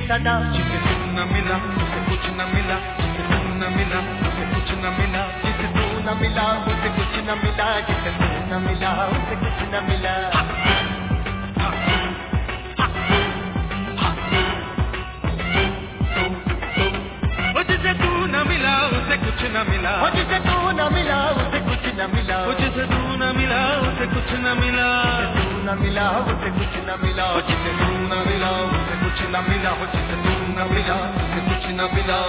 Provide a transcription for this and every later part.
सदा। जिसे तू न मिला उसे कुछ न मिला, जिसे तू न मिला उसे कुछ न मिला, जिसे तू न मिला उसे कुछ न मिला, जिसे तू न मिला उसे कुछ न मिला। जिसे तू न मिला उसे कुछ न मिला, जिसे तू न मिला उसे कुछ न मिला, जिसे तू न मिला उसे कुछ न मिला, जिसे तू न मिला उसे कुछ न मिला, जिसे तू न मिला उसे कुछ न मिला, जिसे तू न मिला उसे कुछ न मिला।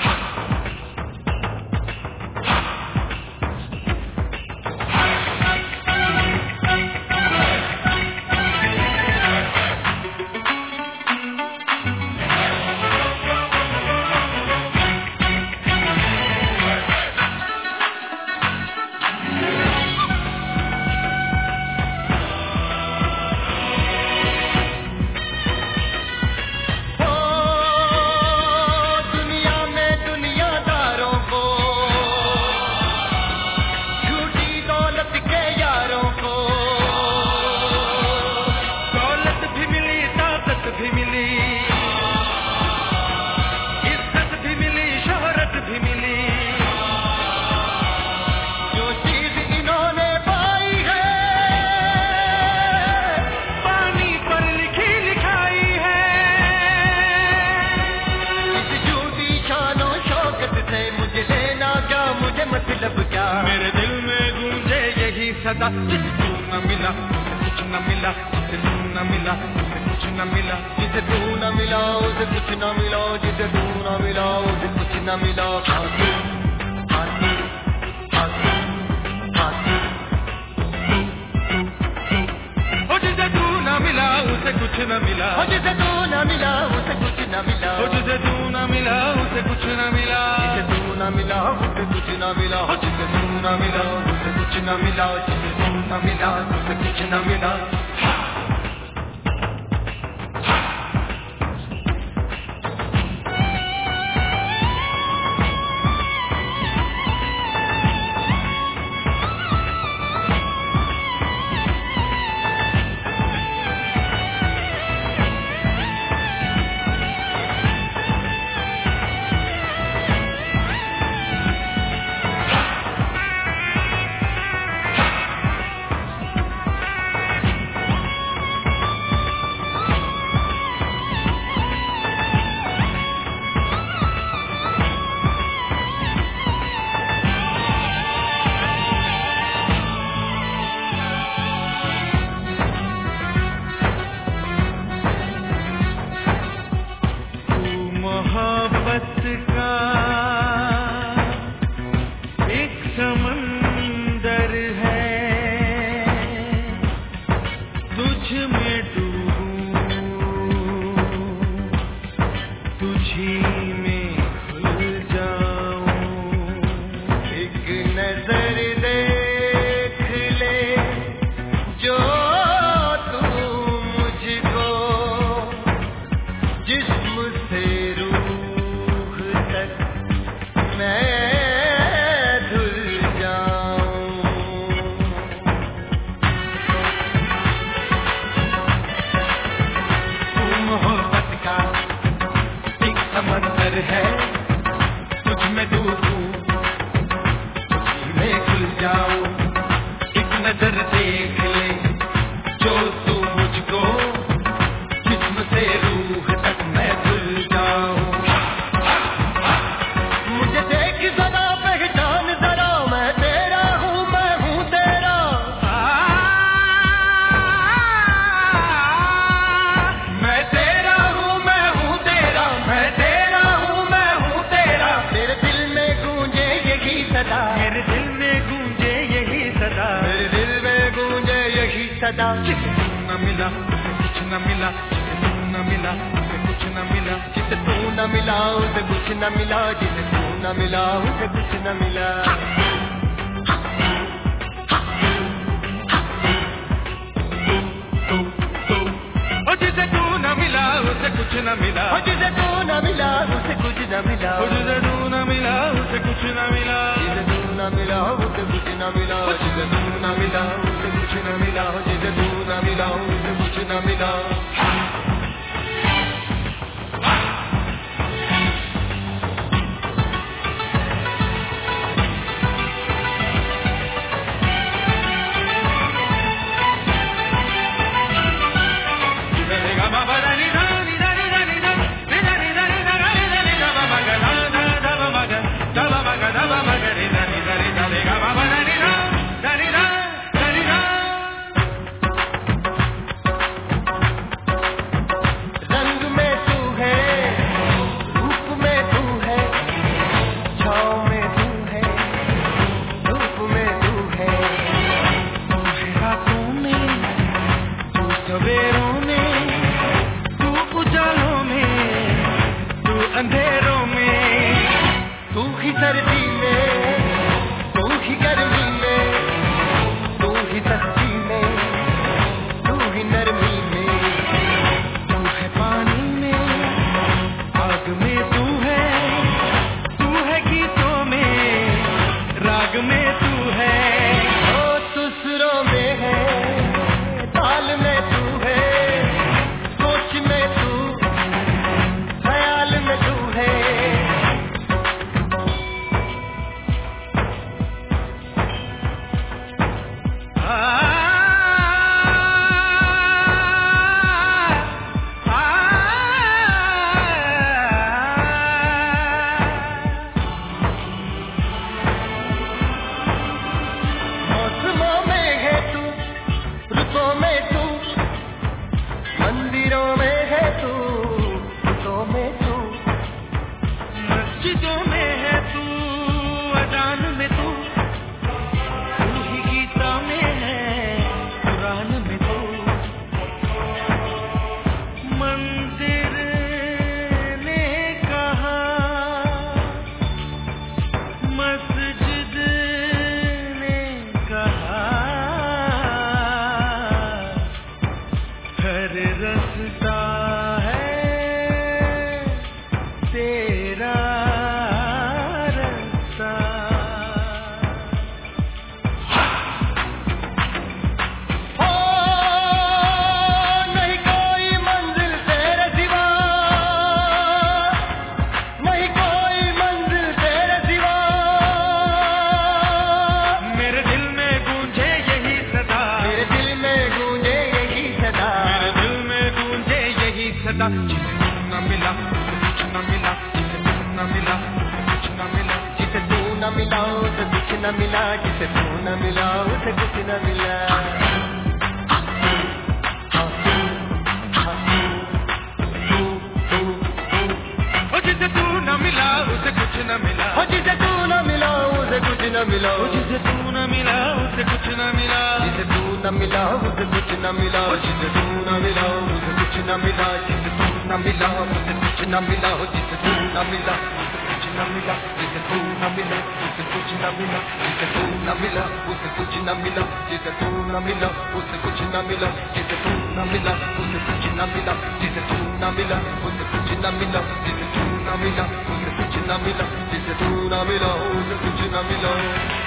मेरे दिल में गूंजे यही सदा, जिसे तू न मिला उसे कुछ न मिला, जिसे तू न मिला उसे कुछ न मिला, जिसे तू न मिला उसे कुछ न मिला, जिसे तू न मिला उसे कुछ न मिला। फांसी फांसी फांसी फांसी, जिसे तू न मिला उसे कुछ न मिला, जिसे तू न मिला उसे कुछ न मिला, जिसे तू न मिला उसे कुछ न मिला, जिसे तू न मिला उसे कुछ न मिला, जिसे तू न मिला उसे कुछ न मिला, जिसे तू न मिला उसे कुछ न मिला। मोहब्बत का एक समंदर है, तुझ में डूबूं, तुझी में खुल जाऊं। एक नजर देख ले जो तू मुझको, जिस्म से समंदर है, तुझ में डूबूं, तुझी में खुल जाऊं। एक नजर देख ले जो तू मुझको, जिस्म से रूह तक मैं खुल जाऊं। मुझे देख जरा पहचान जरा, मैं तेरा हूँ मैं हूँ तेरा, मैं तेरा हूँ मैं हूँ तेरा, मैं तेरा हूँ मैं हूँ तेरा। मेरे दिल में गूंजे यही सदा, मेरे दिल में गूंजे यही सदा, मेरे दिल में गूंजे यही सदा। जिसे तू न मिला उसे कुछ न मिला, जिसे तू न मिला उसे कुछ न मिला, जिसे तू न मिला उसे कुछ न मिला, जिसे तू न मिला उसे कुछ न मिला। जिसे तू न मिला उसे कुछ न मिला, जिसे तू न मिला उसे कुछ न मिला, जिसे तू न मिला उसे कुछ न मिला, जिसे तू न मिला उसे कुछ न मिला, जिसे तू न मिला उसे कुछ न मिला, जिसे तू न मिला उसे कुछ न मिला। अंधेरों में, तू ही सर्दी में, तू ही गर्मी में, तू ही सस्ती में, तू ही नरमी में, तू है पानी में, आग में तू है गीतों में, राग में तू है, ओ तू सुरों में है, ताल में तू है, सोच में तू, ख्याल में तू है। मौसमों में है तू, रुतों में तू, मंदिरों में है तू, रुतों में तू, मस्जिदों में है तू, अजान में तू ही गीता में है, कुरान में तू, मंदिर ने कहा, मस्जिद ने कहा, हर रास्ता है तेरा रास्ता। ओ नहीं कोई मंजिल तेरे सिवा, नहीं कोई मंजिल तेरे सिवा, मेरे दिल में गूंजे यही सदा, मेरे दिल में गूंजे यही सदा, मेरे दिल में गूंजे यही सदा, जिसे तू न मिला उसे कुछ न मिला, जिसे तू न मिला उसे कुछ न मिला, जिसे तू न मिला उसे कुछ न मिला, जिसे तू न मिला उसे कुछ न मिला। ओ जिसे तू न मिला उसे कुछ न मिला, ओ जिसे तू न मिला उसे कुछ न मिला, ओ जिसे तू न मिला उसे कुछ न मिला, जिसे तू न मिला उसे कुछ न मिला, जिसे तू न मिला उसे कुछ न मिला, जिसे तू न मिला उसे कुछ न मिला, जिसे तू न मिला उसे कुछ न मिला, जिसे तू न मिला उसे कुछ न मिला, जिसे तू न मिला उसे कुछ न मिला, जिसे तू न मिला उसे कुछ न मिला, जिसे तू न मिला उसे कुछ न मिला, जिसे तू न मिला उसे कुछ न मिला, जिसे तू न मिला उसे कुछ न मिला, जिसे तू न मिला उसे कुछ न मिला।